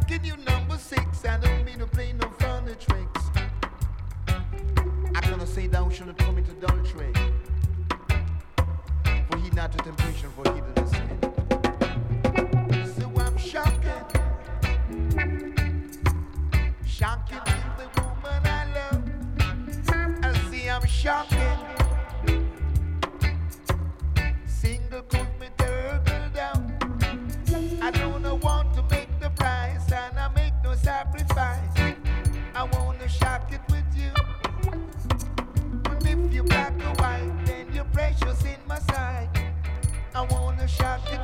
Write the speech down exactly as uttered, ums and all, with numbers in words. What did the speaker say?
asking you number six. I don't mean to play no funny tricks. I cannot say thou shouldn't commit adultery. For he not to temptation, for he did sin. So I'm shocking. Shocking to the woman I love. I see I'm shocking. Single put me turtle down. I don't want to make the price, and I make no sacrifice. I wanna shock it with you. And if you're black or white, then you're precious in my sight. I wanna shock it